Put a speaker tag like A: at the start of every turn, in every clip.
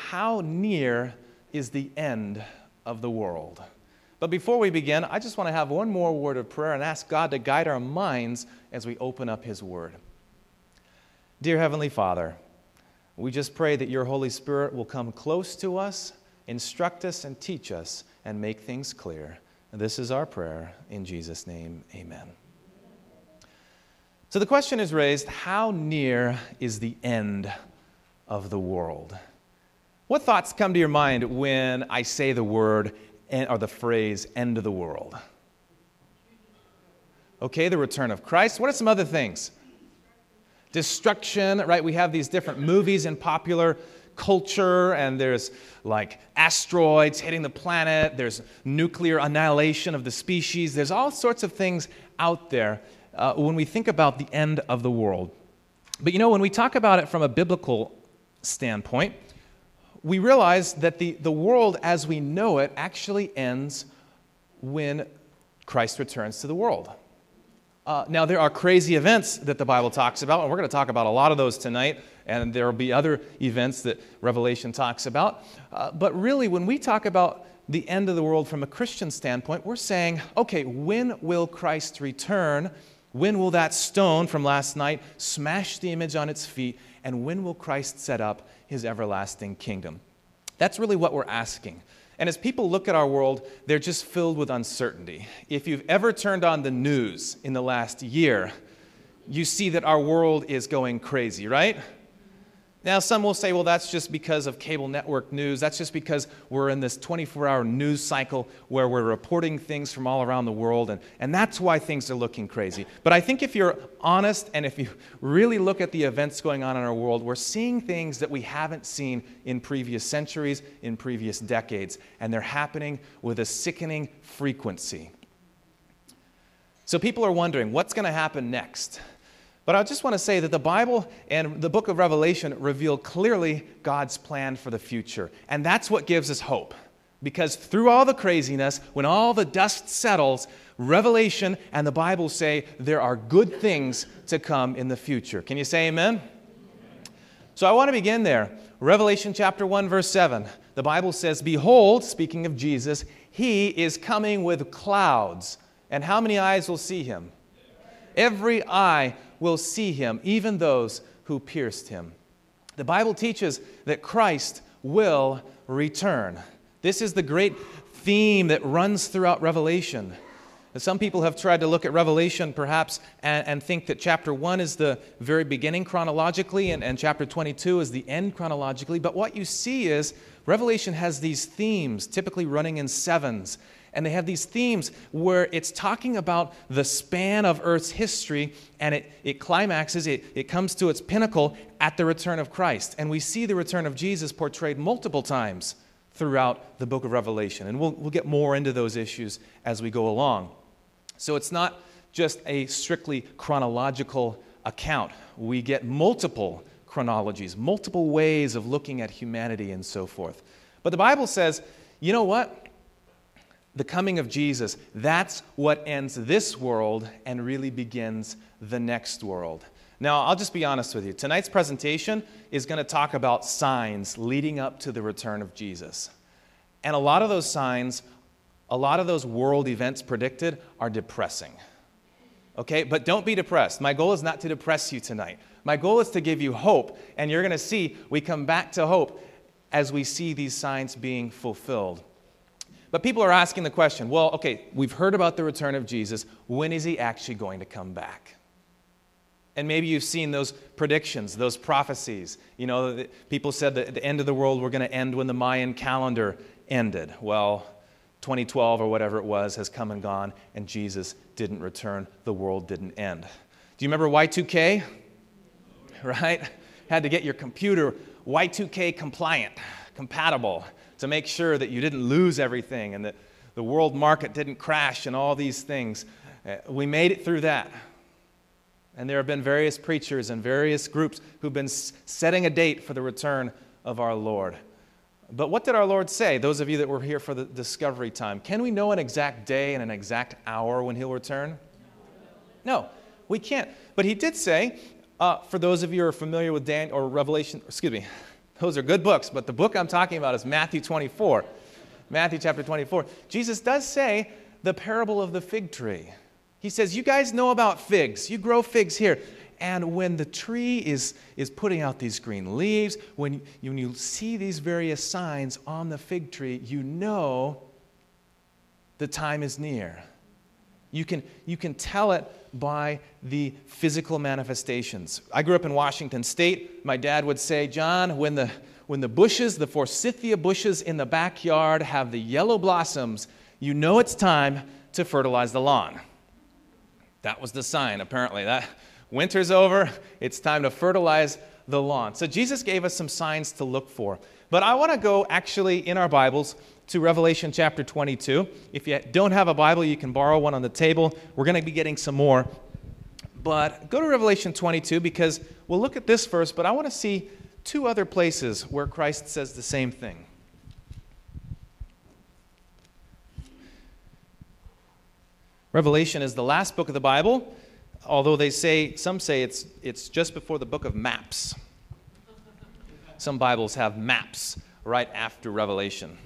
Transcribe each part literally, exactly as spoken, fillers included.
A: how near is the end of the world? But before we begin, I just want to have one more word of prayer and ask God to guide our minds as we open up His Word. Dear Heavenly Father, we just pray that your Holy Spirit will come close to us, instruct us, and teach us, and make things clear. And this is our prayer. In Jesus' name, amen. So the question is raised, how near is the end of the world? What thoughts come to your mind when I say the word or the phrase end of the world? Okay, the return of Christ. What are some other things? Destruction, right? We have these different movies in popular culture, and there's like asteroids hitting the planet, there's nuclear annihilation of the species, there's all sorts of things out there uh, when we think about the end of the world. But you know, when we talk about it from a biblical standpoint, we realize that the, the world as we know it actually ends when Christ returns to the world. Uh, now, there are crazy events that the Bible talks about, and we're going to talk about a lot of those tonight, and there will be other events that Revelation talks about. Uh, but really, when we talk about the end of the world from a Christian standpoint, we're saying, okay, when will Christ return? When will that stone from last night smash the image on its feet? And when will Christ set up His everlasting kingdom? That's really what we're asking. And as people look at our world, they're just filled with uncertainty. If you've ever turned on the news in the last year, you see that our world is going crazy, right? Now, some will say, well, that's just because of cable network news. That's just because we're in this twenty-four hour news cycle where we're reporting things from all around the world, and, and that's why things are looking crazy. But I think if you're honest and if you really look at the events going on in our world, we're seeing things that we haven't seen in previous centuries, in previous decades, and they're happening with a sickening frequency. So people are wondering, what's going to happen next? But I just want to say that the Bible and the book of Revelation reveal clearly God's plan for the future. And that's what gives us hope. Because through all the craziness, when all the dust settles, Revelation and the Bible say there are good things to come in the future. Can you say amen? So I want to begin there. Revelation chapter one, verse seven. The Bible says, behold, speaking of Jesus, He is coming with clouds. And how many eyes will see Him? Every eye will see Him, even those who pierced Him. The Bible teaches that Christ will return. This is the great theme that runs throughout Revelation. Some people have tried to look at Revelation perhaps and, and think that chapter one is the very beginning chronologically and, and chapter twenty-two is the end chronologically. But what you see is Revelation has these themes, typically running in sevens. And they have these themes where it's talking about the span of Earth's history, and it, it climaxes, it, it comes to its pinnacle at the return of Christ. And we see the return of Jesus portrayed multiple times throughout the book of Revelation. And we'll, we'll get more into those issues as we go along. So it's not just a strictly chronological account. We get multiple chronologies, multiple ways of looking at humanity and so forth. But the Bible says, you know what? The coming of Jesus, that's what ends this world and really begins the next world. Now, I'll just be honest with you. Tonight's presentation is going to talk about signs leading up to the return of Jesus. And a lot of those signs, a lot of those world events predicted are depressing. Okay, but don't be depressed. My goal is not to depress you tonight. My goal is to give you hope. And you're going to see we come back to hope as we see these signs being fulfilled. But people are asking the question, well, okay, we've heard about the return of Jesus. When is He actually going to come back? And maybe you've seen those predictions, those prophecies. You know, people said that at the end of the world, we're going to end when the Mayan calendar ended. Well, twenty twelve or whatever it was has come and gone, and Jesus didn't return. The world didn't end. Do you remember Y two K? Right? Had to get your computer Y two K compliant, compatible, to make sure that you didn't lose everything and that the world market didn't crash and all these things. Uh, we made it through that. And there have been various preachers and various groups who've been s- setting a date for the return of our Lord. But what did our Lord say, those of you that were here for the discovery time? Can we know an exact day and an exact hour when He'll return? No, we can't. But He did say, uh, for those of you who are familiar with Dan or Revelation, excuse me, Those are good books, but the book I'm talking about is Matthew twenty-four. Matthew chapter twenty-four. Jesus does say the parable of the fig tree. He says, you guys know about figs. You grow figs here. And when the tree is, is putting out these green leaves, when you, when you see these various signs on the fig tree, you know the time is near. You can, you can tell it by the physical manifestations. I grew up in Washington State. My dad would say, John, when the, when the bushes, the forsythia bushes in the backyard have the yellow blossoms, you know it's time to fertilize the lawn. That was the sign, apparently. That winter's over. It's time to fertilize the lawn. So Jesus gave us some signs to look for. But I want to go actually in our Bibles to Revelation chapter twenty-two. If you don't have a Bible, you can borrow one on the table. We're going to be getting some more. But go to Revelation twenty-two because we'll look at this first, but I want to see two other places where Christ says the same thing. Revelation is the last book of the Bible, although they say, some say it's, it's just before the book of maps. Some Bibles have maps right after Revelation.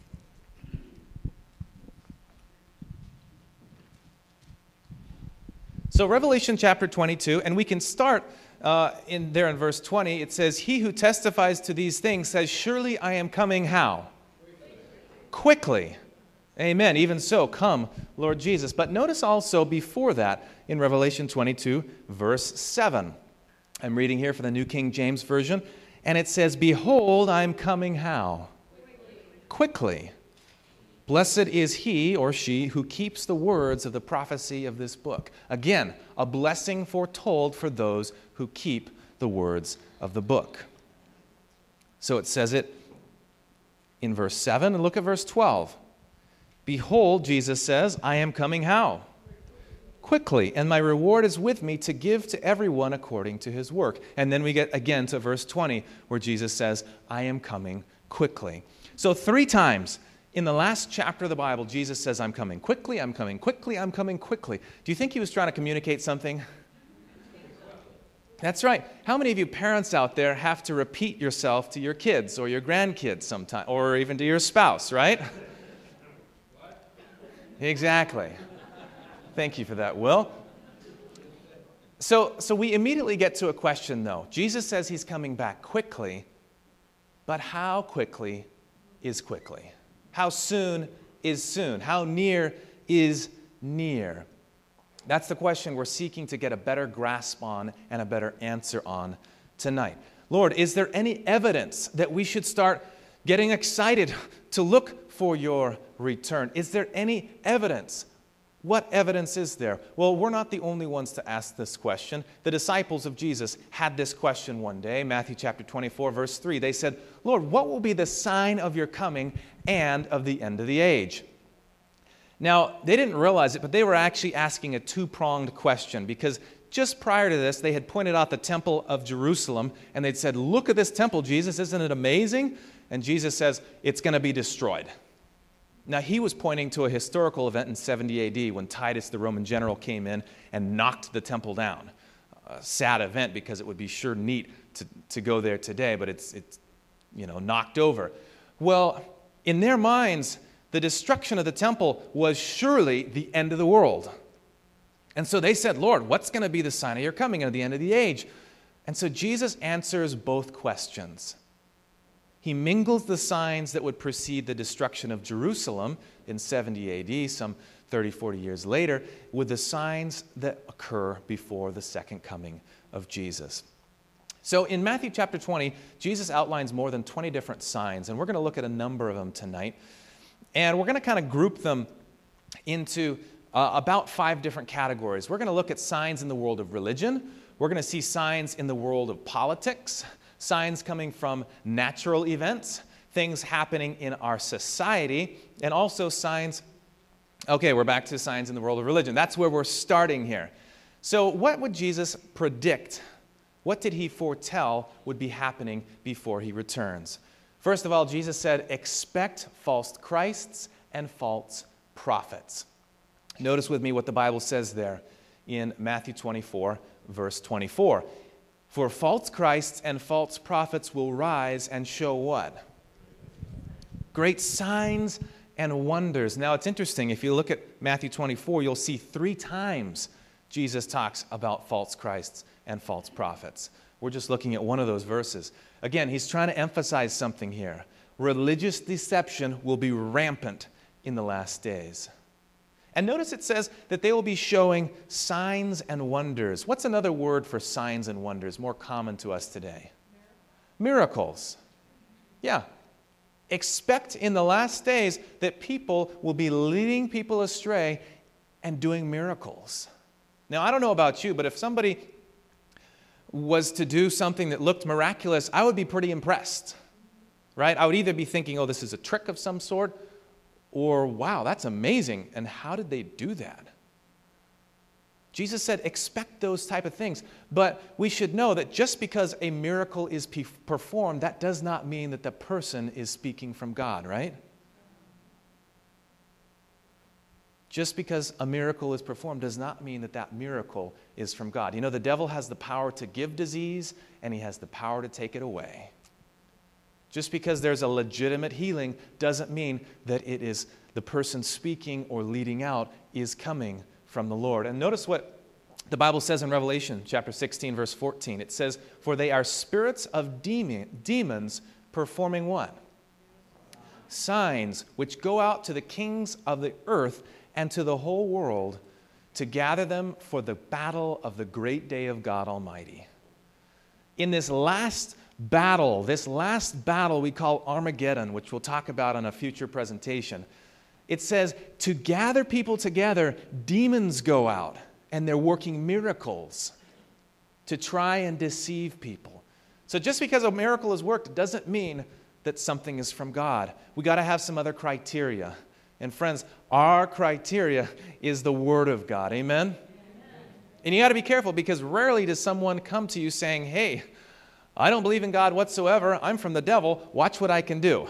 A: So Revelation chapter twenty-two, and we can start uh, in there in verse twenty. It says, he who testifies to these things says, surely I am coming how? Quickly. Amen. Even so, come, Lord Jesus. But notice also before that in Revelation twenty-two, verse seven. I'm reading here for the New King James Version. And it says, behold, I am coming how? Quickly. Blessed is he or she who keeps the words of the prophecy of this book. Again, a blessing foretold for those who keep the words of the book. So it says it in verse seven. And look at verse twelve. Behold, Jesus says, I am coming how? Quickly, and my reward is with me to give to everyone according to his work. And then we get again to verse twenty, where Jesus says, I am coming quickly. So three times in the last chapter of the Bible, Jesus says, I'm coming quickly, I'm coming quickly, I'm coming quickly. Do you think he was trying to communicate something? That's right. How many of you parents out there have to repeat yourself to your kids or your grandkids sometime, or even to your spouse, right? Exactly. Thank you for that, Will. So, so we immediately get to a question, though. Jesus says he's coming back quickly, but how quickly is quickly? How soon is soon? How near is near? That's the question we're seeking to get a better grasp on and a better answer on tonight. Lord, is there any evidence that we should start getting excited to look for your return? Is there any evidence? What evidence is there? Well, we're not the only ones to ask this question. The disciples of Jesus had this question one day, Matthew chapter twenty-four, verse three. They said, Lord, what will be the sign of your coming and of the end of the age? Now, they didn't realize it, but they were actually asking a two-pronged question, because just prior to this, they had pointed out the temple of Jerusalem, and they'd said, look at this temple, Jesus, isn't it amazing? And Jesus says, it's going to be destroyed. Now, he was pointing to a historical event in seventy A D when Titus, the Roman general, came in and knocked the temple down. A sad event, because it would be sure neat to, to go there today, but it's, it's, you know, knocked over. Well, in their minds, the destruction of the temple was surely the end of the world. And so they said, Lord, what's going to be the sign of your coming and of the end of the age? And so Jesus answers both questions. He mingles the signs that would precede the destruction of Jerusalem in seventy A D, some thirty, forty years later, with the signs that occur before the second coming of Jesus. So in Matthew chapter twenty, Jesus outlines more than twenty different signs, and we're going to look at a number of them tonight. And we're going to kind of group them into uh, about five different categories. We're going to look at signs in the world of religion. We're going to see signs in the world of politics, signs coming from natural events, things happening in our society, and also signs, okay, we're back to signs in the world of religion. That's where we're starting here. So what would Jesus predict? What did he foretell would be happening before he returns? First of all, Jesus said, expect false Christs and false prophets. Notice with me what the Bible says there in Matthew twenty-four, verse twenty-four. For false Christs and false prophets will rise and show what? Great signs and wonders. Now, it's interesting. If you look at Matthew twenty-four, you'll see three times Jesus talks about false Christs and false prophets. We're just looking at one of those verses. Again, he's trying to emphasize something here. Religious deception will be rampant in the last days. And notice it says that they will be showing signs and wonders. What's another word for signs and wonders, more common to us today? Miracles. Yeah. Expect in the last days that people will be leading people astray and doing miracles. Now, I don't know about you, but if somebody was to do something that looked miraculous, I would be pretty impressed, right? I would either be thinking, oh, this is a trick of some sort, or, wow, that's amazing, and how did they do that? Jesus said, expect those type of things. But we should know that just because a miracle is pe- performed, that does not mean that the person is speaking from God, right? Just because a miracle is performed does not mean that that miracle is from God. You know, the devil has the power to give disease, and he has the power to take it away. Just because there's a legitimate healing doesn't mean that it is the person speaking or leading out is coming from the Lord. And notice what the Bible says in Revelation chapter sixteen, verse fourteen. It says, for they are spirits of demon, demons performing what? Signs which go out to the kings of the earth and to the whole world to gather them for the battle of the great day of God Almighty. In this last battle, this last battle we call Armageddon, which we'll talk about in a future presentation, it says to gather people together, demons go out and they're working miracles to try and deceive people. So just because a miracle has worked doesn't mean that something is from God. We got to have some other criteria. And friends, our criteria is the Word of God. Amen? Amen. And you got to be careful because rarely does someone come to you saying, hey, I don't believe in God whatsoever. I'm from the devil. Watch what I can do.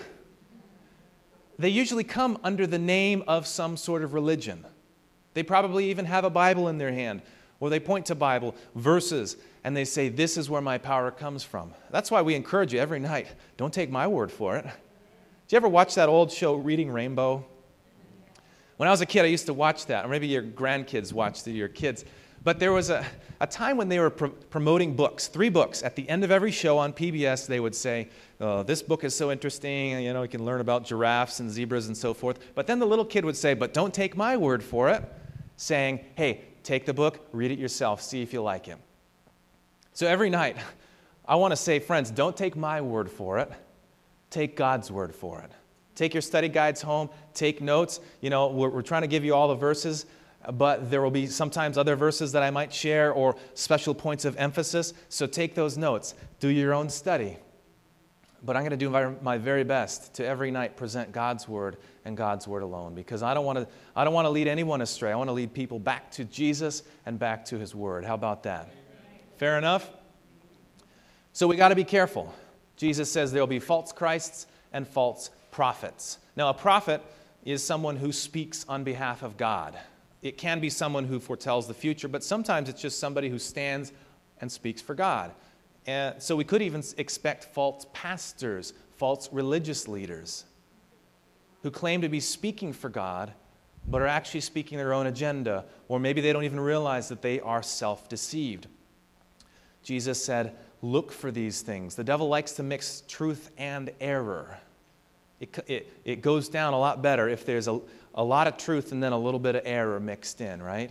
A: They usually come under the name of some sort of religion. They probably even have a Bible in their hand, or they point to Bible verses, and they say, this is where my power comes from. That's why we encourage you every night, don't take my word for it. Did you ever watch that old show, Reading Rainbow? When I was a kid, I used to watch that, or maybe your grandkids watched it, your kids. But there was a, a time when they were pro- promoting books, three books. At the end of every show on P B S, they would say, oh, this book is so interesting, you know, you can learn about giraffes and zebras and so forth. But then the little kid would say, but don't take my word for it, saying, hey, take the book, read it yourself, see if you like it. So every night, I want to say, friends, don't take my word for it, take God's word for it. Take your study guides home, take notes. You know, we're, we're trying to give you all the verses, but there will be sometimes other verses that I might share or special points of emphasis. So take those notes. Do your own study. But I'm going to do my, my very best to every night present God's Word and God's Word alone, because I don't want to I don't want to lead anyone astray. I want to lead people back to Jesus and back to His Word. How about that? Amen. Fair enough? So we got to be careful. Jesus says there will be false Christs and false prophets. Now, a prophet is someone who speaks on behalf of God. It can be someone who foretells the future, but sometimes it's just somebody who stands and speaks for God. And so we could even expect false pastors, false religious leaders who claim to be speaking for God, but are actually speaking their own agenda, or maybe they don't even realize that they are self-deceived. Jesus said, look for these things. The devil likes to mix truth and error. It, it, it goes down a lot better if there's a, a lot of truth and then a little bit of error mixed in, right?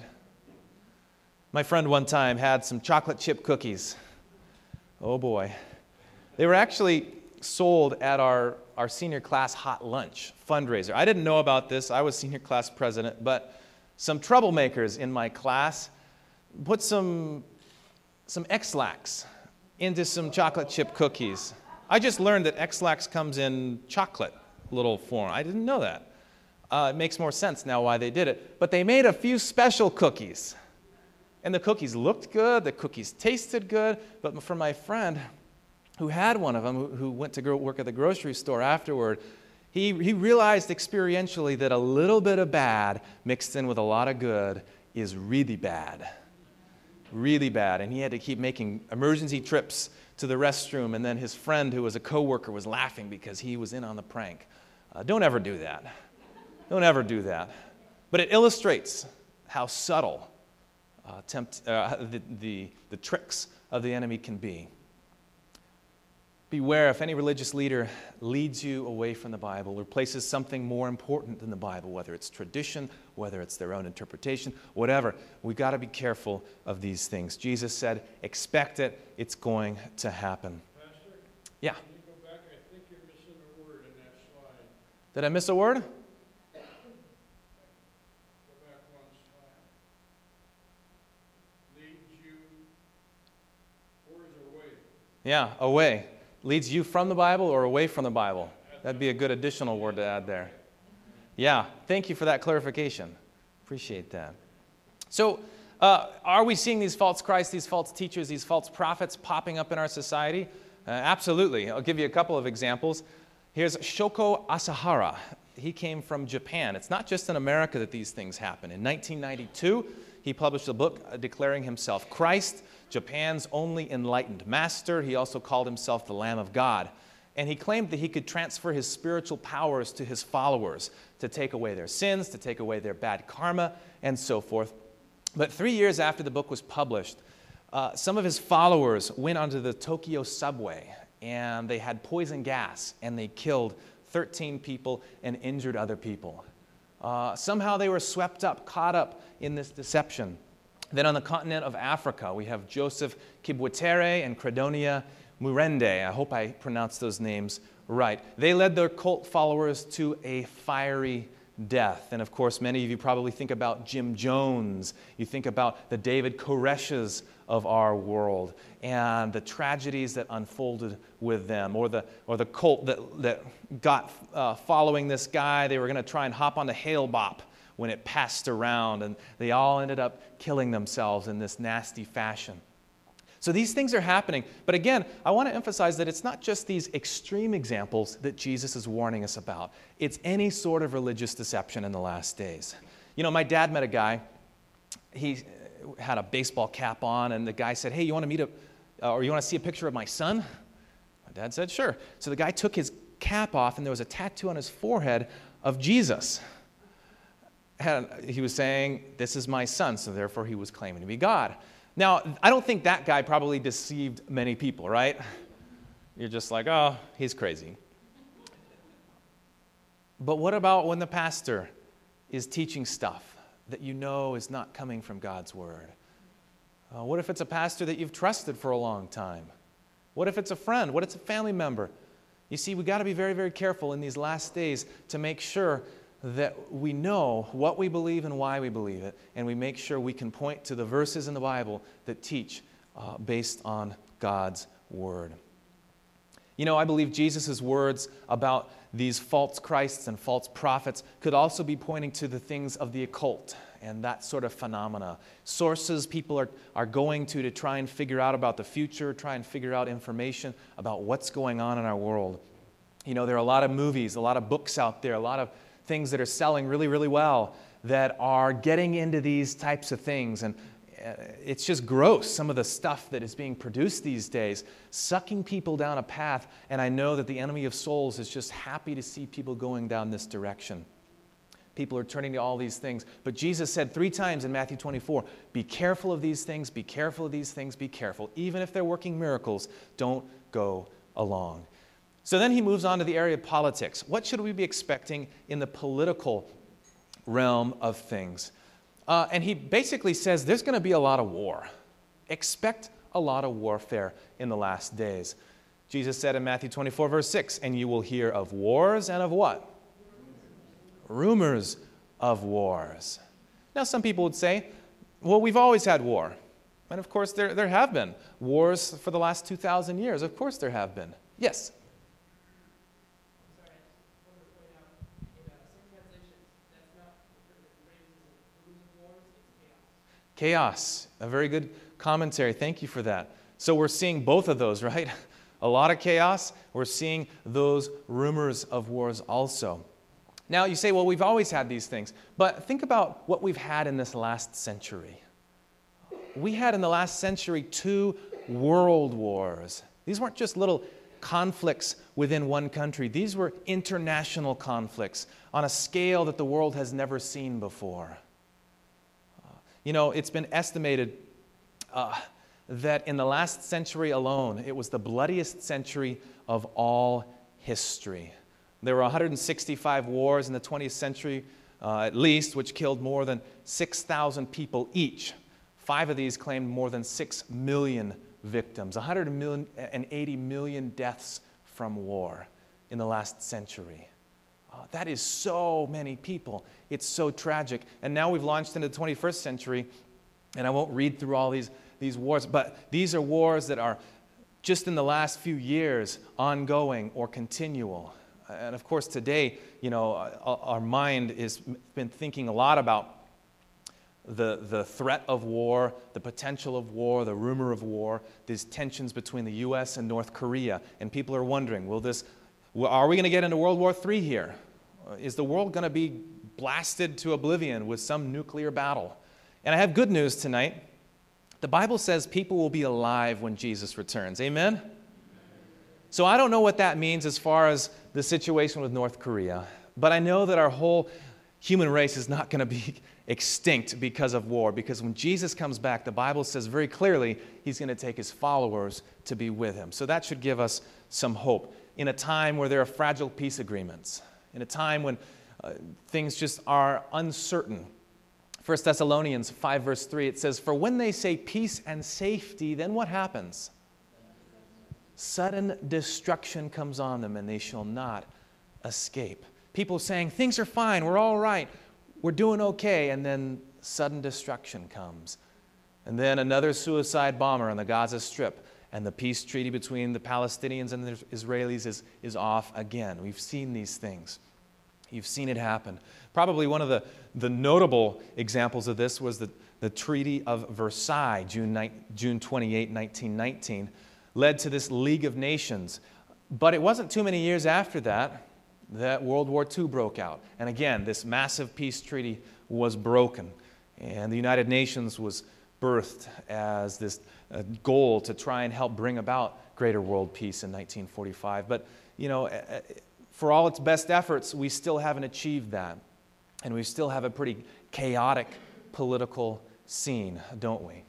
A: My friend one time had some chocolate chip cookies. Oh boy. They were actually sold at our, our senior class hot lunch fundraiser. I didn't know about this. I was senior class president, but some troublemakers in my class put some, some X-Lax into some chocolate chip cookies. I just learned that X-Lax comes in chocolate little form. I didn't know that. Uh, it makes more sense now why they did it. But they made a few special cookies. And the cookies looked good, the cookies tasted good, but for my friend who had one of them, who, who went to go work at the grocery store afterward, he, he realized experientially that a little bit of bad mixed in with a lot of good is really bad. really bad, and he had to keep making emergency trips to the restroom, and then his friend who was a coworker was laughing because he was in on the prank. Uh, don't ever do that. Don't ever do that. But it illustrates how subtle uh, tempt, uh, the, the, the tricks of the enemy can be. Beware if any religious leader leads you away from the Bible or places something more important than the Bible, whether it's tradition, whether it's their own interpretation, whatever. We've got to be careful of these things. Jesus said, expect it, it's going to happen.
B: Pastor,
A: yeah.
B: Can you go back? I think you're missing a word in that slide.
A: Did I miss a word?
B: Go back one slide. Leads you towards or away?
A: Yeah, away. Leads you from the Bible or away from the Bible? That'd be a good additional word to add there. Yeah, thank you for that clarification. Appreciate that. So, uh, are we seeing these false Christs, these false teachers, these false prophets popping up in our society? Uh, absolutely. I'll give you a couple of examples. Here's Shoko Asahara. He came from Japan. It's not just in America that these things happen. In nineteen ninety-two, he published a book uh, declaring himself Christ, Japan's only enlightened master. He also called himself the Lamb of God. And he claimed that he could transfer his spiritual powers to his followers to take away their sins, to take away their bad karma, and so forth. But three years after the book was published, uh, some of his followers went onto the Tokyo subway, and they had poison gas, and they killed thirteen people and injured other people. Uh, somehow they were swept up, caught up in this deception. Then on the continent of Africa, we have Joseph Kibwetere and Credonia Murende. I hope I pronounced those names right. They led their cult followers to a fiery death. And of course, many of you probably think about Jim Jones. You think about the David Koreshes of our world and the tragedies that unfolded with them, or the or the cult that, that got uh, following this guy. They were going to try and hop on the Hale Bop when it passed around, and they all ended up killing themselves in this nasty fashion. So these things are happening. But again, I want to emphasize that it's not just these extreme examples that Jesus is warning us about. It's any sort of religious deception in the last days. You know, my dad met a guy. He had a baseball cap on, and the guy said, hey, you want to meet a, uh, or you want to see a picture of my son? My dad said, sure. So the guy took his cap off, and there was a tattoo on his forehead of Jesus. And he was saying, this is my son, so therefore he was claiming to be God. Now, I don't think that guy probably deceived many people, right? You're just like, oh, he's crazy. But what about when the pastor is teaching stuff that you know is not coming from God's Word? Uh, what if it's a pastor that you've trusted for a long time? What if it's a friend? What if it's a family member? You see, we've got to be very, very careful in these last days to make sure that we know what we believe and why we believe it, and we make sure we can point to the verses in the Bible that teach uh, based on God's Word. You know, I believe Jesus' words about these false Christs and false prophets could also be pointing to the things of the occult and that sort of phenomena. Sources people are, are going to to try and figure out about the future, try and figure out information about what's going on in our world. You know, there are a lot of movies, a lot of books out there, a lot of things that are selling really, really well that are getting into these types of things. And it's just gross, some of the stuff that is being produced these days, sucking people down a path. And I know that the enemy of souls is just happy to see people going down this direction. People are turning to all these things. But Jesus said three times in Matthew twenty-four, be careful of these things, be careful of these things, be careful. Even if they're working miracles, don't go along. So then he moves on to the area of politics. What should we be expecting in the political realm of things? Uh, and he basically says there's going to be a lot of war. Expect a lot of warfare in the last days. Jesus said in Matthew twenty-four, verse six, and you will hear of wars and of what? Rumors of wars. Now some people would say, well, we've always had war. And of course there, there have been wars for the last two thousand years. Of course there have been. Yes? Chaos. A very good commentary. Thank you for that. So we're seeing both of those, right? A lot of chaos. We're seeing those rumors of wars also. Now you say, well, we've always had these things. But think about what we've had in this last century. we had in the last century two world wars. These weren't just little conflicts within one country. These were international conflicts on a scale that the world has never seen before. Uh, you know, it's been estimated uh, that in the last century alone, it was the bloodiest century of all history. There were one hundred sixty-five wars in the twentieth century, uh, at least, which killed more than six thousand people each. Five of these claimed more than six million victims, one hundred eighty million deaths from war in the last century. Uh, that is so many people. It's so tragic. And now we've launched into the twenty-first century, and I won't read through all these, these wars, but these are wars that are just in the last few years ongoing or continual. And of course today, you know, our mind has been thinking a lot about the, the threat of war, the potential of war, the rumor of war, these tensions between the U S and North Korea. And people are wondering, will this, are we going to get into World War Three here? Is the world going to be blasted to oblivion with some nuclear battle? And I have good news tonight. The Bible says people will be alive when Jesus returns. Amen? So I don't know what that means as far as the situation with North Korea, but I know that our whole human race is not going to be extinct because of war, because when Jesus comes back, the Bible says very clearly he's going to take his followers to be with him. So that should give us some hope in a time where there are fragile peace agreements, in a time when uh, things just are uncertain. First Thessalonians five verse three, it says, "For when they say peace and safety, then what happens? Sudden destruction comes on them, and they shall not escape." People saying, things are fine, we're all right, we're doing okay, and then sudden destruction comes. And then another suicide bomber on the Gaza Strip, and the peace treaty between the Palestinians and the Israelis is, is off again. We've seen these things. You've seen it happen. Probably one of the, the notable examples of this was the, the Treaty of Versailles, June twenty-eighth, nineteen nineteen, led to this League of Nations. But it wasn't too many years after that that World War Two broke out. And again, this massive peace treaty was broken. And the United Nations was birthed as this uh, goal to try and help bring about greater world peace in nineteen forty-five. But, you know, for all its best efforts, we still haven't achieved that. And we still have a pretty chaotic political scene, don't we?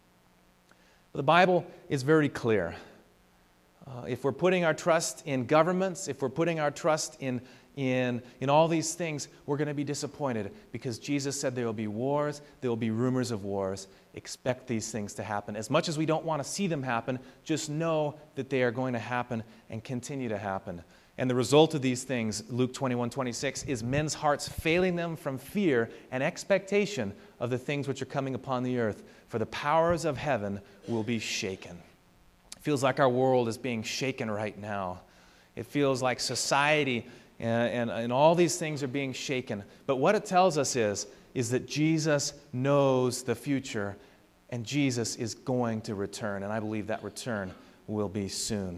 A: The Bible is very clear. Uh, if we're putting our trust in governments, if we're putting our trust in, in, in all these things, we're going to be disappointed, because Jesus said there will be wars, there will be rumors of wars. Expect these things to happen. As much as we don't want to see them happen, just know that they are going to happen and continue to happen. And the result of these things, Luke twenty-one twenty-six, is men's hearts failing them from fear and expectation of the things which are coming upon the earth, for the powers of heaven will be shaken. It feels like our world is being shaken right now. It feels like society and, and, and all these things are being shaken. But what it tells us is, is that Jesus knows the future, and Jesus is going to return. And I believe that return will be soon.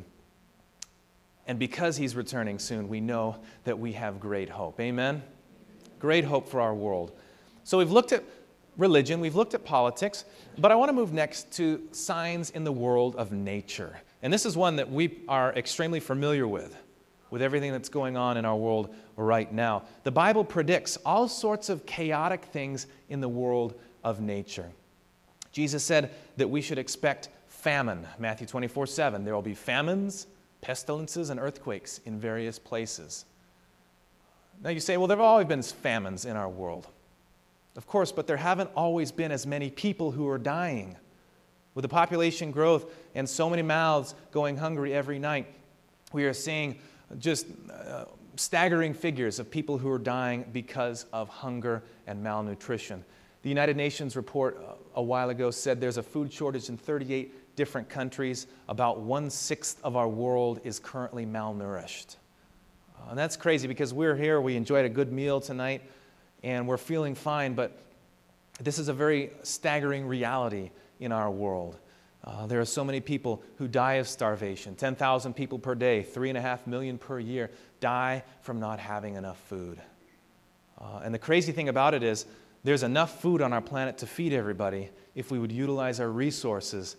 A: And because he's returning soon, we know that we have great hope. Amen? Great hope for our world. So we've looked at religion, we've looked at politics, but I want to move next to signs in the world of nature. And this is one that we are extremely familiar with, with everything that's going on in our world right now. The Bible predicts all sorts of chaotic things in the world of nature. Jesus said that we should expect famine. Matthew twenty-four seven, there will be famines, pestilences, and earthquakes in various places. Now you say, well, there have always been famines in our world. Of course, but there haven't always been as many people who are dying. With the population growth and so many mouths going hungry every night, we are seeing just uh, staggering figures of people who are dying because of hunger and malnutrition. The United Nations report a while ago said there's a food shortage in thirty-eight different countries. About one-sixth of our world is currently malnourished. Uh, and that's crazy, because we're here, we enjoyed a good meal tonight, and we're feeling fine, but this is a very staggering reality in our world. Uh, there are so many people who die of starvation. ten thousand people per day, three and a half million per year, die from not having enough food. Uh, and the crazy thing about it is there's enough food on our planet to feed everybody if we would utilize our resources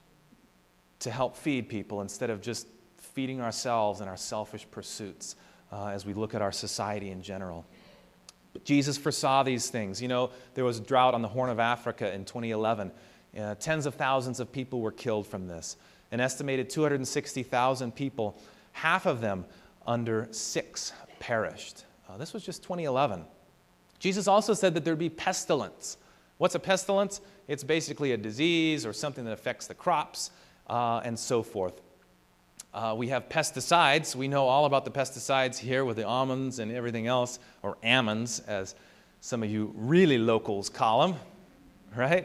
A: to help feed people instead of just feeding ourselves and our selfish pursuits uh, as we look at our society in general. But Jesus foresaw these things. You know, there was a drought on the Horn of Africa in twenty eleven. Uh, tens of thousands of people were killed from this. An estimated two hundred sixty thousand people, half of them under six, perished. Uh, this was just twenty eleven. Jesus also said that there'd be pestilence. What's a pestilence? It's basically a disease or something that affects the crops uh, and so forth. Uh, we have pesticides. We know all about the pesticides here with the almonds and everything else, or almonds, as some of you really locals call them, right?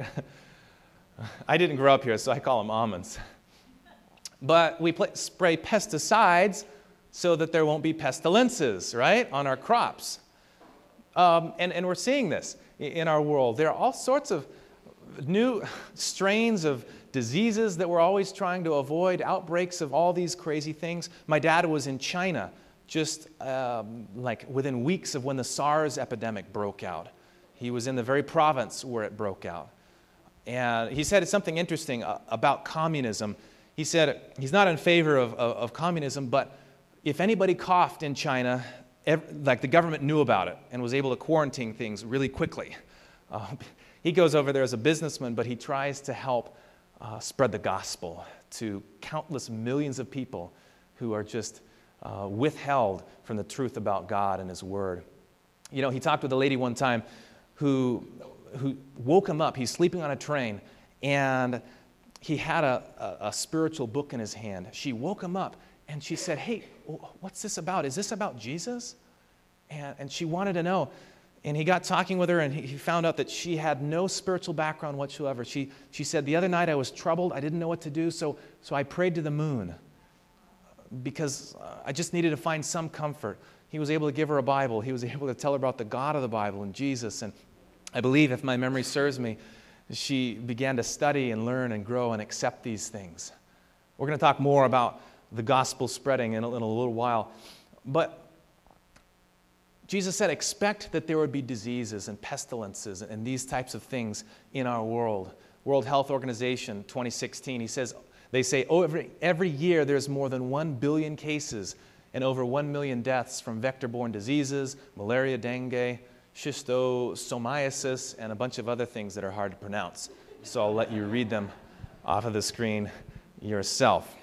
A: I didn't grow up here, so I call them almonds. But we pl- spray pesticides so that there won't be pestilences, right, on our crops. Um, and, and we're seeing this in our world. There are all sorts of new strains of diseases that we're always trying to avoid, outbreaks of all these crazy things. My dad was in China just um, like within weeks of when the SARS epidemic broke out. He was in the very province where it broke out. And he said something interesting uh, about communism. He said he's not in favor of, of, of communism, but if anybody coughed in China, every, like the government knew about it and was able to quarantine things really quickly. Uh, he goes over there as a businessman, but he tries to help uh, spread the gospel to countless millions of people who are just uh, withheld from the truth about God and His Word. You know, he talked with a lady one time who, who woke him up. He's sleeping on a train, and he had a, a, a spiritual book in his hand. She woke him up, and she said, "Hey, what's this about? Is this about Jesus?" And, and she wanted to know. And he got talking with her, and he, he found out that she had no spiritual background whatsoever. She, she said, "The other night I was troubled. I didn't know what to do, so, so I prayed to the moon because uh, I just needed to find some comfort." He was able to give her a Bible. He was able to tell her about the God of the Bible and Jesus. And I believe, if my memory serves me, she began to study and learn and grow and accept these things. We're going to talk more about the gospel spreading in a, in a little while. But Jesus said, expect that there would be diseases and pestilences and these types of things in our world. World Health Organization, twenty sixteen, he says, they say, oh, every, every year there's more than one billion cases and over one million deaths from vector-borne diseases, malaria, dengue, schistosomiasis, and a bunch of other things that are hard to pronounce. So I'll let you read them off of the screen yourself.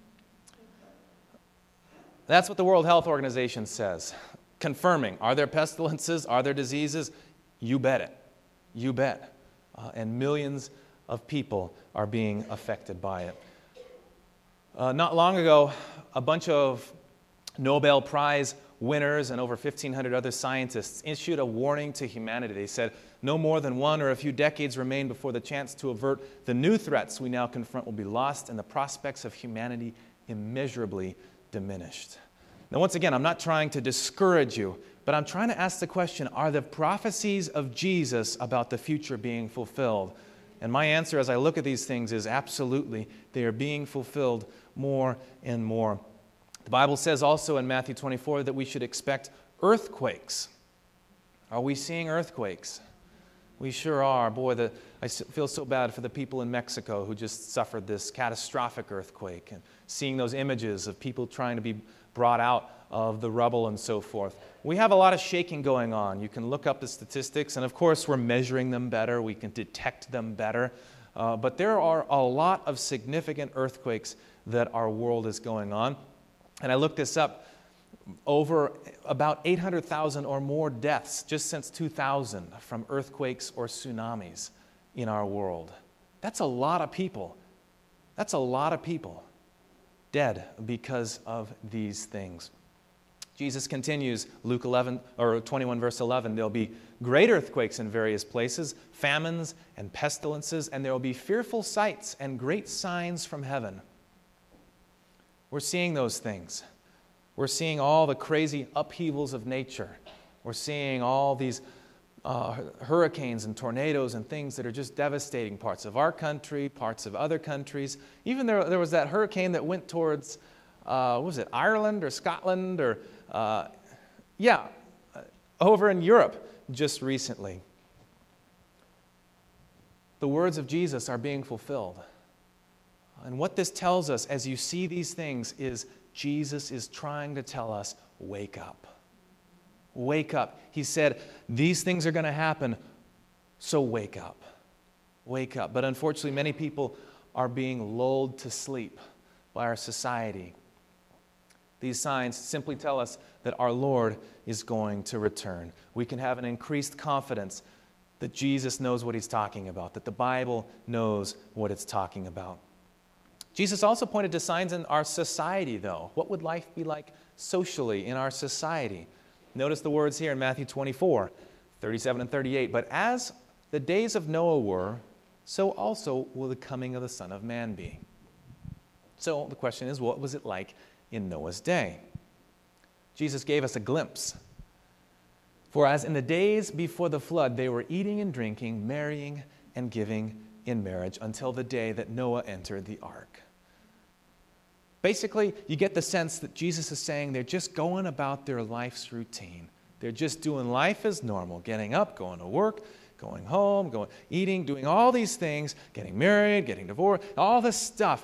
A: That's what the World Health Organization says. Confirming, are there pestilences? Are there diseases? You bet it. You bet. Uh, and millions of people are being affected by it. Uh, not long ago, a bunch of Nobel Prize winners and over fifteen hundred other scientists issued a warning to humanity. They said, no more than one or a few decades remain before the chance to avert the new threats we now confront will be lost and the prospects of humanity immeasurably diminished. Now, once again, I'm not trying to discourage you, but I'm trying to ask the question, are the prophecies of Jesus about the future being fulfilled? And my answer as I look at these things is absolutely, they are being fulfilled more and more. The Bible says also in Matthew twenty-four that we should expect earthquakes. Are we seeing earthquakes? We sure are. Boy, the, I feel so bad for the people in Mexico who just suffered this catastrophic earthquake, and seeing those images of people trying to be brought out of the rubble and so forth. We have a lot of shaking going on. You can look up the statistics, and of course we're measuring them better. We can detect them better. Uh, but there are a lot of significant earthquakes that our world is going on. And I looked this up. Over about eight hundred thousand or more deaths just since two thousand from earthquakes or tsunamis in our world. That's a lot of people. That's a lot of people dead because of these things. Jesus continues, Luke eleven or twenty-one verse eleven, there'll be great earthquakes in various places, famines and pestilences, and there will be fearful sights and great signs from heaven. We're seeing those things. We're seeing all the crazy upheavals of nature. We're seeing all these uh, hurricanes and tornadoes and things that are just devastating parts of our country, parts of other countries. Even there, there was that hurricane that went towards, uh, what was it, Ireland or Scotland or, uh, yeah, over in Europe just recently. the words of Jesus are being fulfilled. And what this tells us as you see these things is Jesus is trying to tell us, wake up. Wake up. He said, these things are going to happen, so wake up. Wake up. But unfortunately, many people are being lulled to sleep by our society. These signs simply tell us that our Lord is going to return. We can have an increased confidence that Jesus knows what he's talking about, that the Bible knows what it's talking about. Jesus also pointed to signs in our society, though. What would life be like socially in our society? Notice the words here in Matthew twenty-four, thirty-seven and thirty-eight. But as the days of Noah were, so also will the coming of the Son of Man be. So the question is, what was it like in Noah's day? Jesus gave us a glimpse. For as in the days before the flood, they were eating and drinking, marrying and giving in marriage until the day that Noah entered the ark. Basically, you get the sense that Jesus is saying they're just going about their life's routine. They're just doing life as normal, getting up, going to work, going home, going, eating, doing all these things, getting married, getting divorced, all this stuff.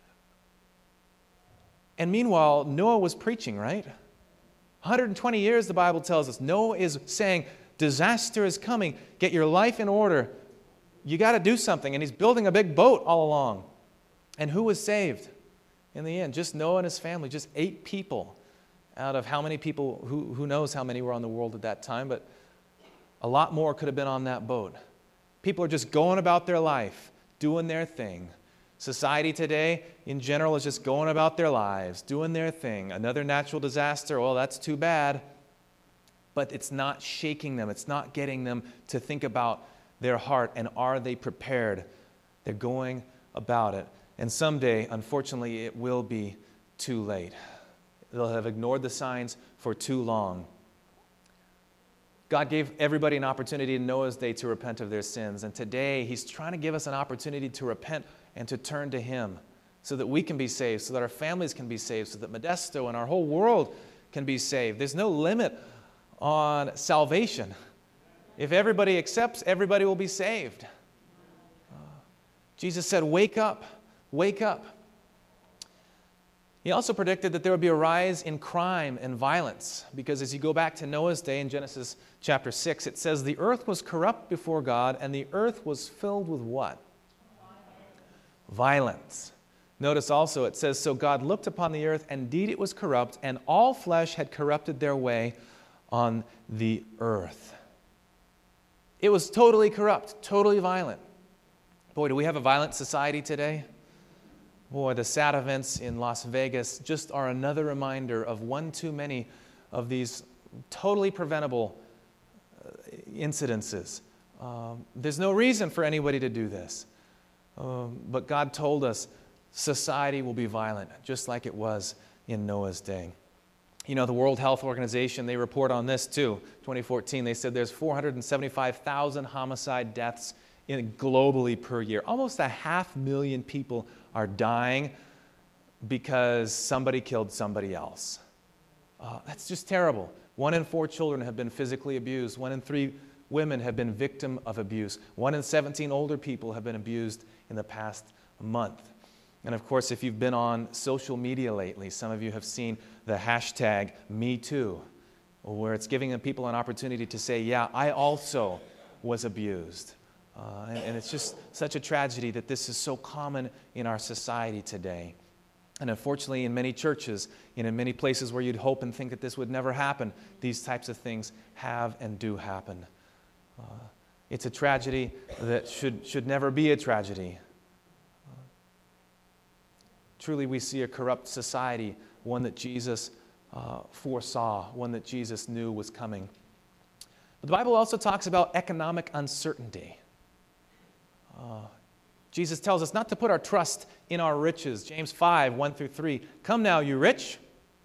A: And meanwhile, Noah was preaching, right? one hundred twenty years, the Bible tells us. Noah is saying, disaster is coming. Get your life in order. You got to do something. And he's building a big boat all along. And who was saved in the end? Just Noah and his family, just eight people out of how many people, who, who knows how many were on the world at that time, but a lot more could have been on that boat. People are just going about their life, doing their thing. Society today, in general, is just going about their lives, doing their thing. Another natural disaster, well, that's too bad. But it's not shaking them. It's not getting them to think about their heart and are they prepared? They're going about it. And someday, unfortunately, it will be too late. They'll have ignored the signs for too long. God gave everybody an opportunity in Noah's day to repent of their sins. And today, He's trying to give us an opportunity to repent and to turn to Him so that we can be saved, so that our families can be saved, so that Modesto and our whole world can be saved. There's no limit on salvation. If everybody accepts, everybody will be saved. Uh, Jesus said, wake up, wake up. He also predicted that there would be a rise in crime and violence, because as you go back to Noah's day in Genesis chapter six, it says, the earth was corrupt before God, and the earth was filled with what? Violence. Notice also it says, so God looked upon the earth, and indeed it was corrupt, and all flesh had corrupted their way on the earth. It was totally corrupt, totally violent. Boy, do we have a violent society today? Boy, the sad events in Las Vegas just are another reminder of one too many of these totally preventable uh, incidences. Um, there's no reason for anybody to do this. Um, but God told us society will be violent, just like it was in Noah's day. You know, the World Health Organization, they report on this too. twenty fourteen, they said there's four hundred seventy-five thousand homicide deaths in, globally per year. Almost a half million people are dying because somebody killed somebody else. Uh, that's just terrible. One in four children have been physically abused. One in three women have been victim of abuse. One in seventeen older people have been abused in the past month. And of course, if you've been on social media lately, some of you have seen the hashtag Me Too, where it's giving people an opportunity to say, yeah, I also was abused. Uh, and, and it's just such a tragedy that this is so common in our society today. And unfortunately, in many churches, and in many places where you'd hope and think that this would never happen, these types of things have and do happen. Uh, it's a tragedy that should, should never be a tragedy. Uh, truly, we see a corrupt society, one that Jesus uh, foresaw, one that Jesus knew was coming. But the Bible also talks about economic uncertainty. Uh, Jesus tells us not to put our trust in our riches. James five, one through three. Come now, you rich.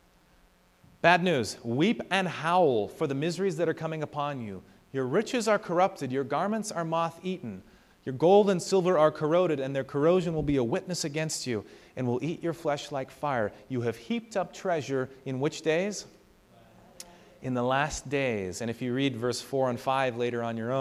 A: Bad news. Weep and howl for the miseries that are coming upon you. Your riches are corrupted. Your garments are moth-eaten. Your gold and silver are corroded, and their corrosion will be a witness against you and will eat your flesh like fire. You have heaped up treasure in which days? In the last days. And if you read verse four and five later on your own,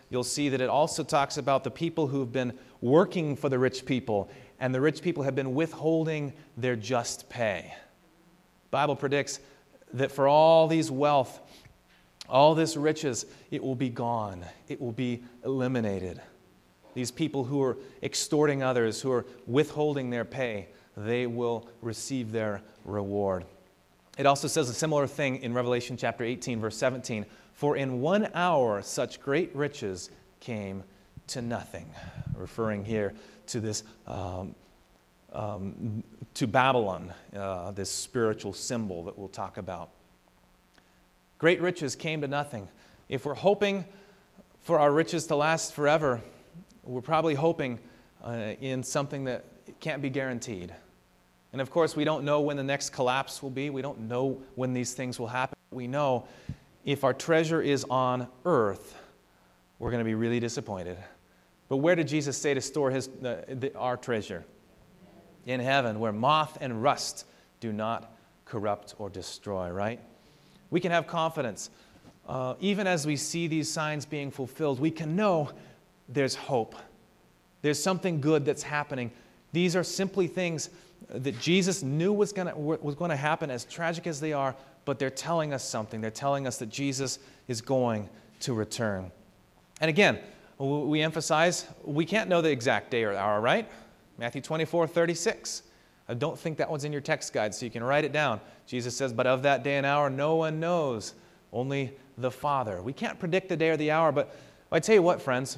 A: you'll see that it also talks about the people who've been working for the rich people, and the rich people have been withholding their just pay. The Bible predicts that for all these wealth, all this riches, it will be gone. It will be eliminated. These people who are extorting others, who are withholding their pay, they will receive their reward. It also says a similar thing in Revelation chapter eighteen, verse seventeen. For in one hour such great riches came to nothing. Referring here to this, um, um, to Babylon, uh, this spiritual symbol that we'll talk about. Great riches came to nothing. If we're hoping for our riches to last forever, we're probably hoping uh, in something that can't be guaranteed. And of course, we don't know when the next collapse will be. We don't know when these things will happen. We know if our treasure is on earth, we're going to be really disappointed. But where did Jesus say to store his, uh, the, our treasure? In heaven, where moth and rust do not corrupt or destroy, right? We can have confidence. Uh, even as we see these signs being fulfilled, we can know there's hope. There's something good that's happening. These are simply things that Jesus knew was going to was going to happen, as tragic as they are, but they're telling us something. They're telling us that Jesus is going to return. And again, we emphasize, we can't know the exact day or hour, right? Matthew twenty-four, thirty-six. I don't think that one's in your text guide, so you can write it down. Jesus says, but of that day and hour, no one knows, only the Father. We can't predict the day or the hour, but I tell you what, friends,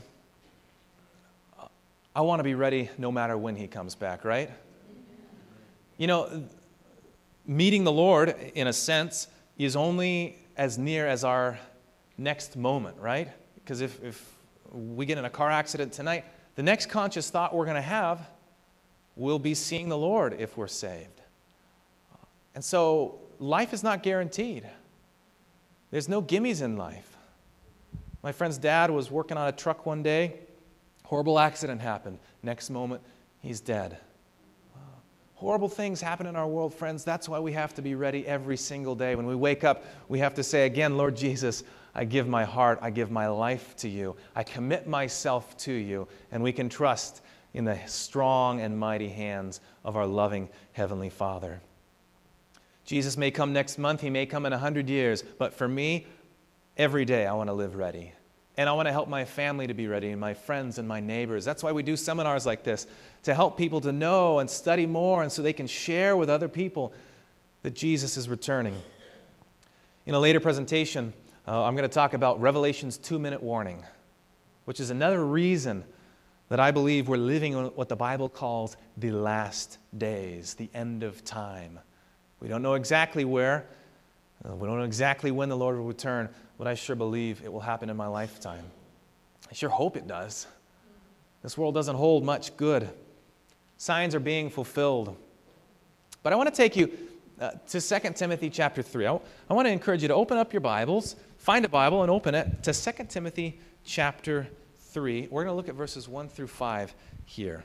A: I want to be ready no matter when he comes back, right? You know, meeting the Lord, in a sense, is only as near as our next moment, right? Because if, if we get in a car accident tonight, the next conscious thought we're going to have will be seeing the Lord if we're saved. And so life is not guaranteed. There's no gimmies in life. My friend's dad was working on a truck one day. Horrible accident happened. Next moment, he's dead. Horrible things happen in our world, friends. That's why we have to be ready every single day. When we wake up, we have to say again, Lord Jesus, I give my heart, I give my life to you. I commit myself to you. And we can trust in the strong and mighty hands of our loving Heavenly Father. Jesus may come next month. He may come in a hundred years. But for me, every day I want to live ready. And I want to help my family to be ready, and my friends and my neighbors. That's why we do seminars like this, to help people to know and study more, and so they can share with other people that Jesus is returning. In a later presentation, uh, I'm going to talk about Revelation's two-minute warning, which is another reason that I believe we're living in what the Bible calls the last days, the end of time. We don't know exactly where. Uh, we don't know exactly when the Lord will return, but I sure believe it will happen in my lifetime. I sure hope it does. This world doesn't hold much good. Signs are being fulfilled. But I want to take you uh, to Second Timothy chapter three. I, I want to encourage you to open up your Bibles, find a Bible and open it to Second Timothy chapter three. We're going to look at verses one through five here.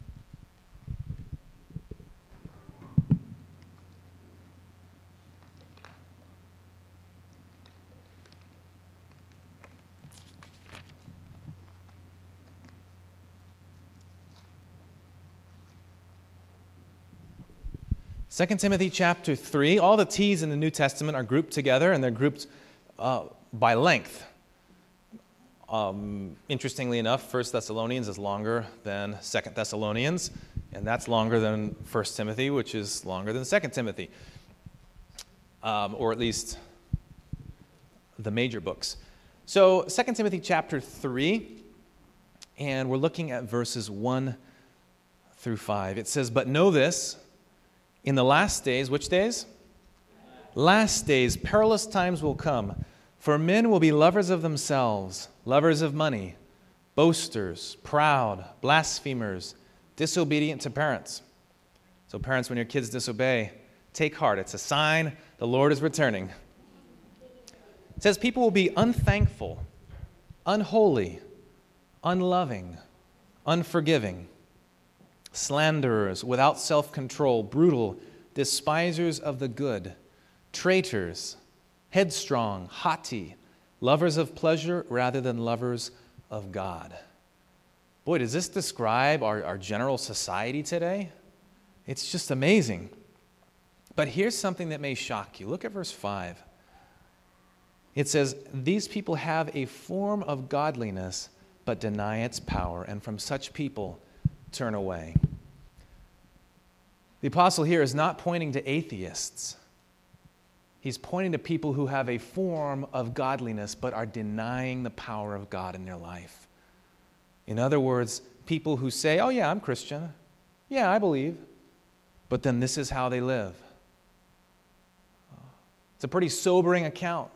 A: Second Timothy chapter three, all the T's in the New Testament are grouped together, and they're grouped uh, by length. Um, interestingly enough, First Thessalonians is longer than Second Thessalonians, and that's longer than First Timothy, which is longer than Second Timothy, um, or at least the major books. So Second Timothy chapter three, and we're looking at verses one through five. It says, but know this, in the last days, which days? Last days, perilous times will come, for men will be lovers of themselves, lovers of money, boasters, proud, blasphemers, disobedient to parents. So parents, when your kids disobey, take heart. It's a sign the Lord is returning. It says people will be unthankful, unholy, unloving, unforgiving, slanderers, without self-control, brutal, despisers of the good, traitors, headstrong, haughty, lovers of pleasure rather than lovers of God. Boy, does this describe our, our general society today? It's just amazing. But here's something that may shock you. Look at verse five. It says, these people have a form of godliness, but deny its power, and from such people turn away. The apostle here is not pointing to atheists. He's pointing to people who have a form of godliness, but are denying the power of God in their life. In other words, people who say, oh yeah, I'm Christian. Yeah, I believe. But then this is how they live. It's a pretty sobering account.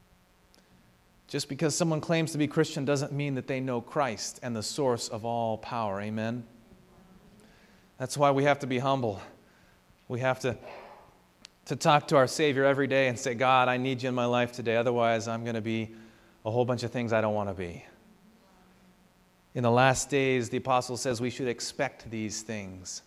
A: Just because someone claims to be Christian doesn't mean that they know Christ and the source of all power. Amen? That's why we have to be humble. We have to, to talk to our Savior every day and say, God, I need you in my life today. Otherwise, I'm going to be a whole bunch of things I don't want to be. In the last days, the apostle says we should expect these things.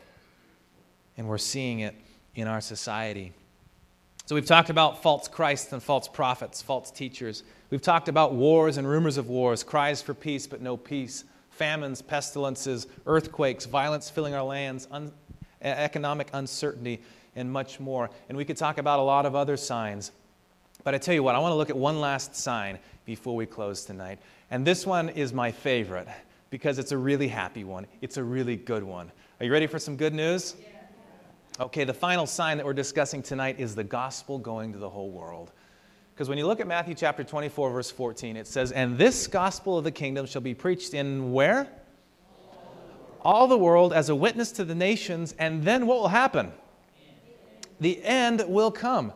A: And we're seeing it in our society. So we've talked about false Christs and false prophets, false teachers. We've talked about wars and rumors of wars, cries for peace but no peace, famines, pestilences, earthquakes, violence filling our lands, un- economic uncertainty, and much more. And we could talk about a lot of other signs. But I tell you what, I want to look at one last sign before we close tonight. And this one is my favorite because it's a really happy one. It's a really good one. Are you ready for some good news? Yeah. Okay, the final sign that we're discussing tonight is the gospel going to the whole world. Because when you look at Matthew chapter twenty-four, verse fourteen, it says, and this gospel of the kingdom shall be preached in where? All the world as a witness to the nations, and then what will happen? The end will come.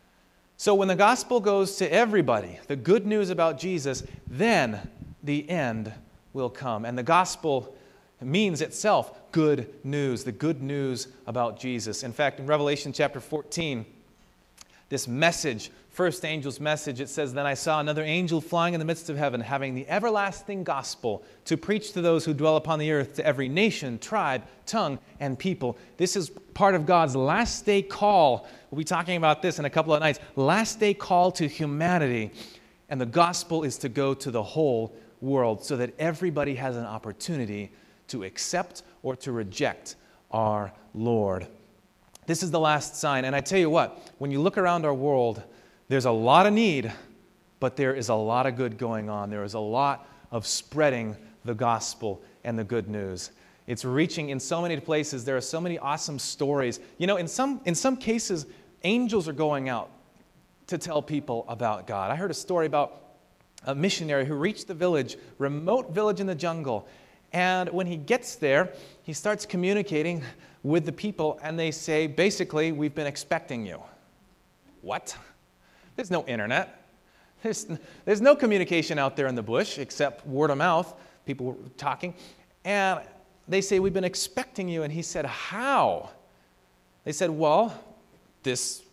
A: So when the gospel goes to everybody, the good news about Jesus, then the end will come. And the gospel means itself good news, the good news about Jesus. In fact, in Revelation chapter fourteen, this message, first angel's message, it says, then I saw another angel flying in the midst of heaven, having the everlasting gospel to preach to those who dwell upon the earth, to every nation, tribe, tongue, and people. This is part of God's last day call. We'll be talking about this in a couple of nights. Last day call to humanity. And the gospel is to go to the whole world so that everybody has an opportunity to accept or to reject our Lord. This is the last sign. And I tell you what, when you look around our world, there's a lot of need, but there is a lot of good going on. There is a lot of spreading the gospel and the good news. It's reaching in so many places. There are so many awesome stories. You know, in some, in some cases, angels are going out to tell people about God. I heard a story about a missionary who reached the village, remote village in the jungle. And when he gets there, he starts communicating with the people, and they say, basically, we've been expecting you. What? There's no internet. There's, there's no communication out there in the bush except word of mouth, people were talking. And they say, we've been expecting you. And he said, how? They said, well, this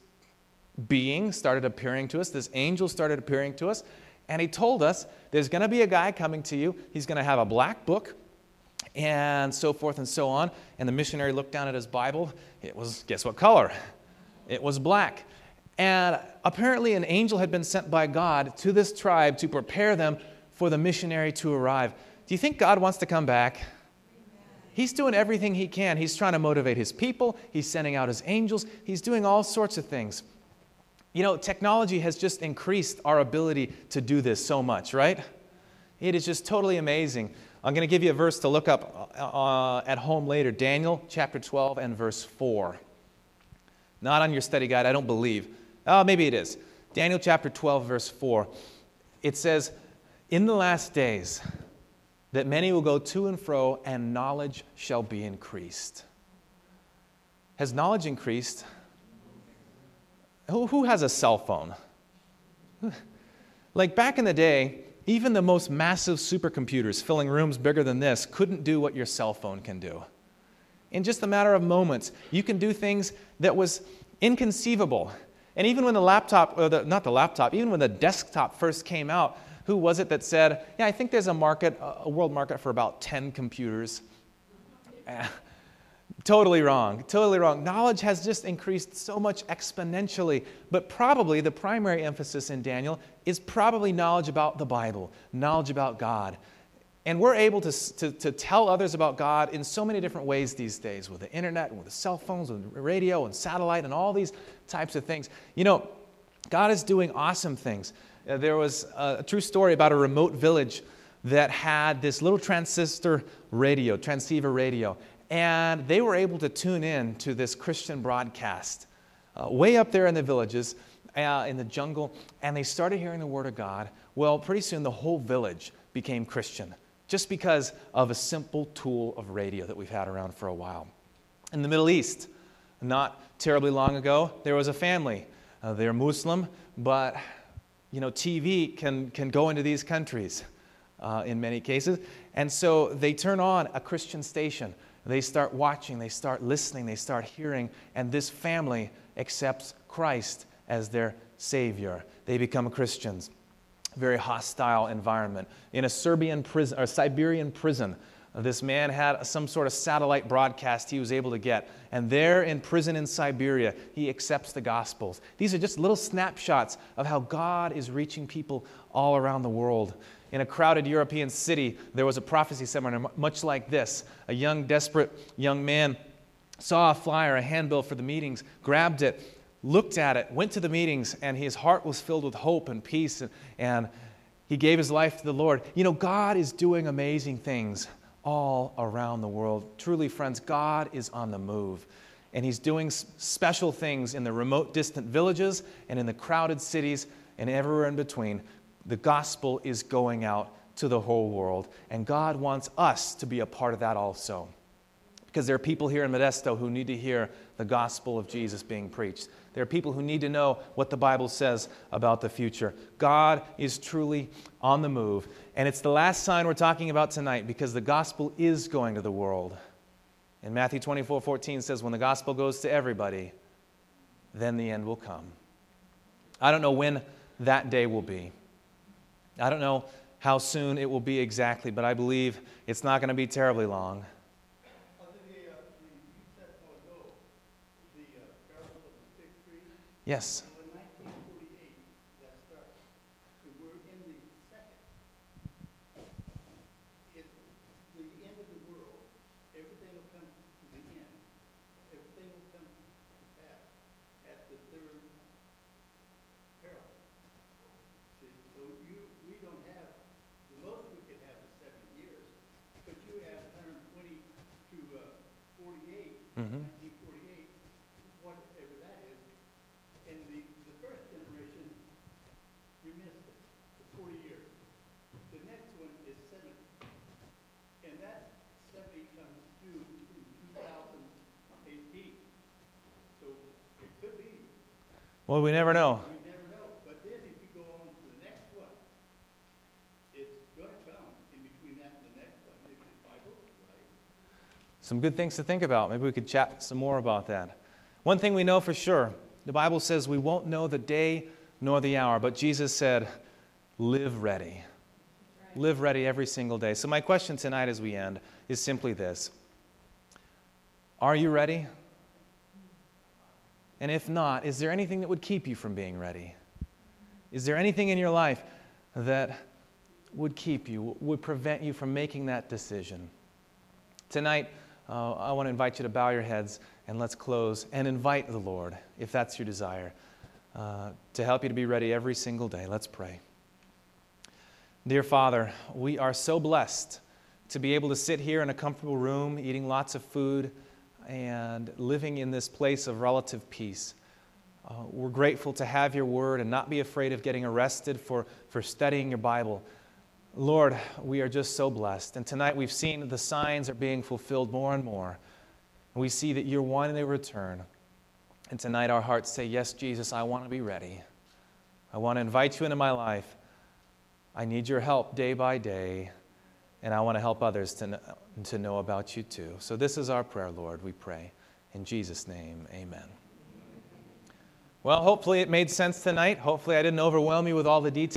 A: being started appearing to us. This angel started appearing to us. And he told us, there's going to be a guy coming to you. He's going to have a black book and so forth and so on. And the missionary looked down at his Bible. It was, guess what color? It was black. And apparently an angel had been sent by God to this tribe to prepare them for the missionary to arrive. Do you think God wants to come back? He's doing everything he can. He's trying to motivate his people. He's sending out his angels. He's doing all sorts of things. You know, technology has just increased our ability to do this so much, right? It is just totally amazing. I'm going to give you a verse to look up uh, at home later. Daniel chapter twelve and verse four. Not on your study guide, I don't believe. Oh, maybe it is. Daniel chapter twelve, verse four. It says, in the last days, that many will go to and fro, and knowledge shall be increased. Has knowledge increased? Who, who has a cell phone? Like back in the day, even the most massive supercomputers filling rooms bigger than this couldn't do what your cell phone can do. In just a matter of moments, you can do things that was inconceivable. And even when the laptop, or the, not the laptop, even when the desktop first came out, who was it that said, yeah, I think there's a market, a world market for about ten computers? Eh, totally wrong, totally wrong. Knowledge has just increased so much exponentially, but probably the primary emphasis in Daniel is probably knowledge about the Bible, knowledge about God. And we're able to, to, to tell others about God in so many different ways these days, with the internet, and with the cell phones, with radio and satellite, and all these types of things. You know, God is doing awesome things. Uh, there was a, a true story about a remote village that had this little transistor radio, transceiver radio, and they were able to tune in to this Christian broadcast uh, way up there in the villages, uh, in the jungle, and they started hearing the Word of God. Well, pretty soon the whole village became Christian, just because of a simple tool of radio that we've had around for a while. In the Middle East, not terribly long ago, there was a family. Uh, they're Muslim, but you know, T V can, can go into these countries uh, in many cases. And so they turn on a Christian station. They start watching, they start listening, they start hearing, and this family accepts Christ as their Savior. They become Christians. Very hostile environment. In a Serbian prison, or Siberian prison, this man had some sort of satellite broadcast he was able to get. And there in prison in Siberia, he accepts the Gospels. These are just little snapshots of how God is reaching people all around the world. In a crowded European city, there was a prophecy seminar much like this. A young, desperate young man saw a flyer, a handbill for the meetings, grabbed it, looked at it, went to the meetings, and his heart was filled with hope and peace, and, and he gave his life to the Lord. You know, God is doing amazing things all around the world. Truly, friends, God is on the move. And He's doing special things in the remote, distant villages and in the crowded cities and everywhere in between. The gospel is going out to the whole world. And God wants us to be a part of that also. Because there are people here in Modesto who need to hear the gospel of Jesus being preached. There are people who need to know what the Bible says about the future. God is truly on the move. And it's the last sign we're talking about tonight, because the gospel is going to the world. And Matthew twenty-four fourteen says, when the gospel goes to everybody, then the end will come. I don't know when that day will be. I don't know how soon it will be exactly, but I believe it's not going to be terribly long. Yes.
B: So in nineteen forty-eight, that started. So we're in the second. It's the end of the world. Everything will come to the end. Everything will come to pass at the third peril. See, so you, we don't have, the most we could have is seven years, but you have one hundred twenty to uh, forty-eight,
A: Mm-hmm.
B: nineteen forty-eight, whatever that is. And the, the first generation, you missed it, the forty years. The next one is seventy. And that seventy comes due in two thousand eighteen. So it could be,
A: Well, we never know.
B: we never know. But then if you go on to the next one, it's going to come in between that and the next one, if the Bible is right.
A: Some good things to think about. Maybe we could chat some more about that. One thing we know for sure, the Bible says we won't know the day nor the hour, but Jesus said, live ready. Live ready every single day. So my question tonight as we end is simply this. Are you ready? And if not, is there anything that would keep you from being ready? Is there anything in your life that would keep you, would prevent you from making that decision? Tonight, uh, I want to invite you to bow your heads and let's close and invite the Lord, if that's your desire, uh, to help you to be ready every single day. Let's pray. Dear Father, we are so blessed to be able to sit here in a comfortable room, eating lots of food, and living in this place of relative peace. Uh, we're grateful to have your word and not be afraid of getting arrested for, for studying your Bible. Lord, we are just so blessed. And tonight we've seen the signs are being fulfilled more and more. We see that you're wanting to return. And tonight our hearts say, yes, Jesus, I want to be ready. I want to invite you into my life. I need your help day by day. And I want to help others to know, to know about you too. So this is our prayer, Lord, we pray. In Jesus' name, amen. Well, hopefully it made sense tonight. Hopefully I didn't overwhelm you with all the details.